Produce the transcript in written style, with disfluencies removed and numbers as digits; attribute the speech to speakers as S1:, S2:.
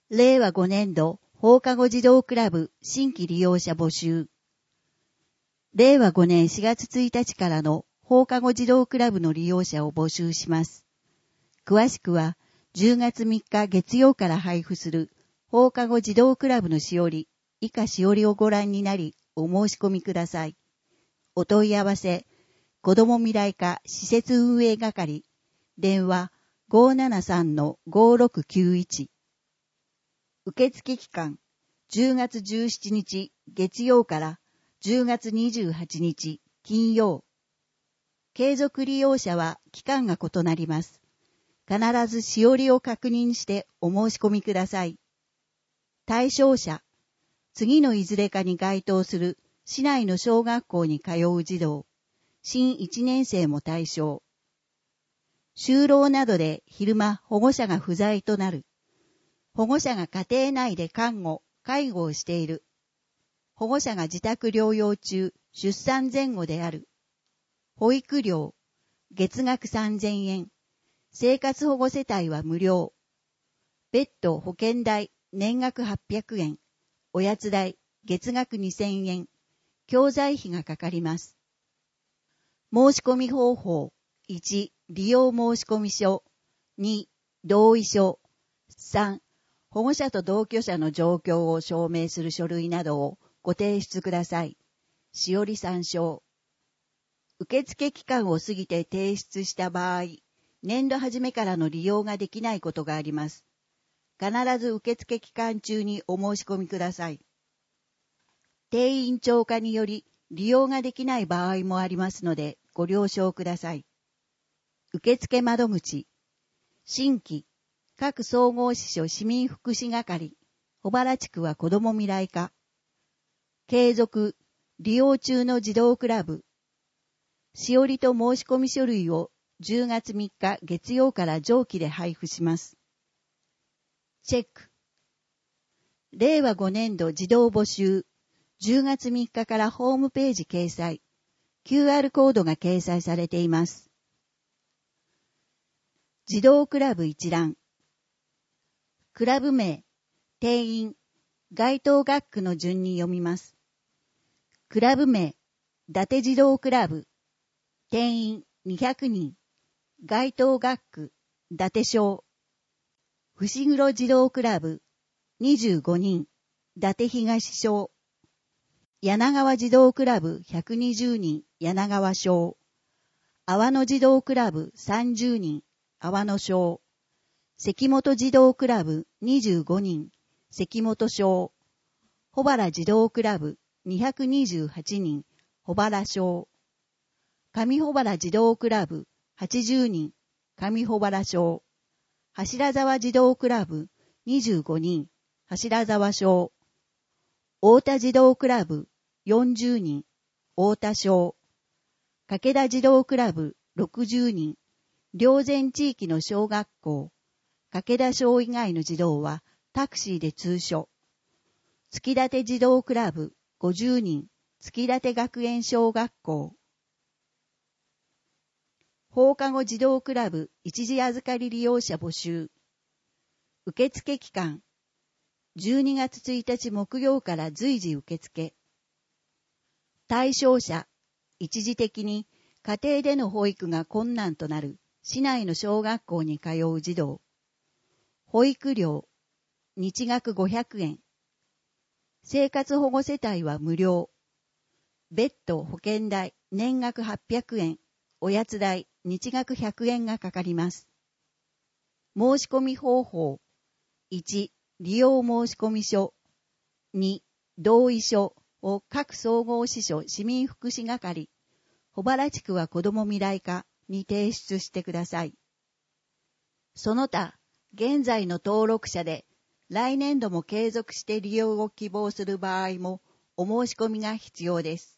S1: 令和5年度放課後児童クラブ新規利用者募集。令和5年4月1日からの放課後児童クラブの利用者を募集します。詳しくは10月3日月曜から配布する放課後児童クラブのしおり、以下しおりをご覧になりお申し込みください。お問い合わせ、子ども未来課施設運営係、電話 573-5691。受付期間、10月17日月曜から10月28日金曜。継続利用者は期間が異なります。必ずしおりを確認してお申し込みください。対象者、次のいずれかに該当する市内の小学校に通う児童、新1年生も対象。就労などで昼間保護者が不在となる。保護者が家庭内で看護、介護をしている。保護者が自宅療養中、出産前後である。保育料、月額3000円。生活保護世帯は無料。別途保険代、年額800円。おやつ代、月額2000円。教材費がかかります。申し込み方法、1、利用申込書。2、同意書。3、保護者と同居者の状況を証明する書類などをご提出ください。しおり参照。受付期間を過ぎて提出した場合、年度初めからの利用ができないことがあります。必ず受付期間中にお申し込みください。定員超過により利用ができない場合もありますのでご了承ください。受付窓口、新規、各総合支所市民福祉係、保原地区は子ども未来課。継続、利用中の児童クラブ。しおりと申し込み書類を10月3日月曜から上記で配布します。チェック。令和5年度児童募集。10月3日からホームページ掲載。QR コードが掲載されています。児童クラブ一覧。クラブ名、定員、該当学区の順に読みます。クラブ名、伊達児童クラブ、定員200人、該当学区、伊達小。伏黒児童クラブ、25人、伊達東小。柳川児童クラブ120人、柳川小。阿波野児童クラブ30人、阿波野小。関本児童クラブ25人、関本小。保原児童クラブ228人、保原小。上保原児童クラブ80人、上保原小。柱沢児童クラブ25人、柱沢小。太田児童クラブ40人、太田小。掛田児童クラブ60人、両前地域の小学校。掛田小以外の児童はタクシーで通所。月立児童クラブ50人、月立学園小学校。放課後児童クラブ一時預かり利用者募集。受付期間、12月1日木曜から随時受付。対象者、一時的に家庭での保育が困難となる市内の小学校に通う児童。保育料、日額500円。生活保護世帯は無料。別途保険代、年額800円。おやつ代、日額100円がかかります。申し込み方法。1、利用申込書。2、同意書を各総合支所市民福祉係、保原地区は子ども未来課に提出してください。その他、現在の登録者で来年度も継続して利用を希望する場合もお申し込みが必要です。